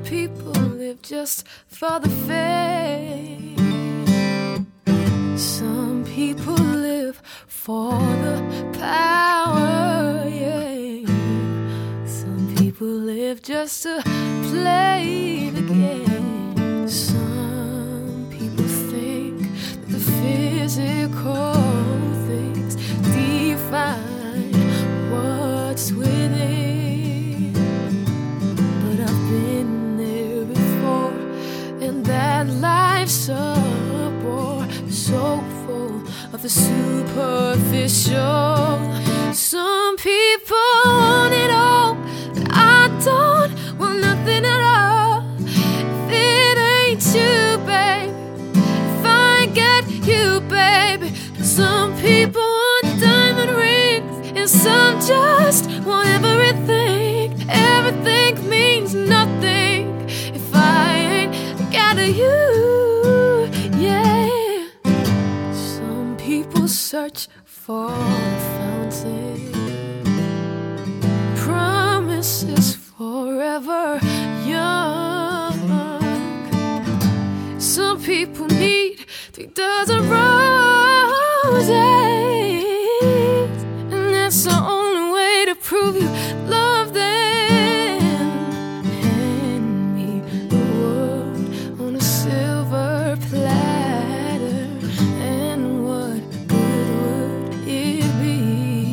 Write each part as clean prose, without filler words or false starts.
people live just for the fame. Some people live for the power, yeah. Some people live just to play the game. Some people think that the physical things define what's within. But I've been there before, and that life's a bore, so full of the superficial. Some people want it all, but I don't want nothing at all. If it ain't you, baby, if I ain't get you, baby. Some people want diamond rings, and some just want everything. Everything means nothing if I ain't got you, yeah. Some people search for a fountain, promises forever young. Some people need 3 dozen roses, and that's the only way to prove you love them. Hand me the world on a silver platter, and what good would it be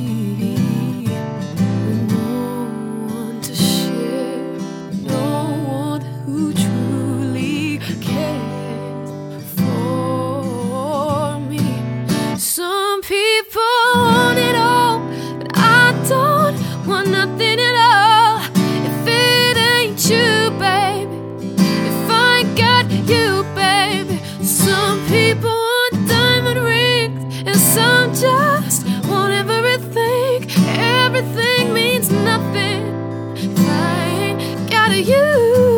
with no one to share, no one who truly cares for me? Some people want it all, but I don't want nothing at all. If it ain't you, baby, if I ain't got you, baby. Some people want diamond rings, and some just want everything. Everything means nothing if I ain't got you.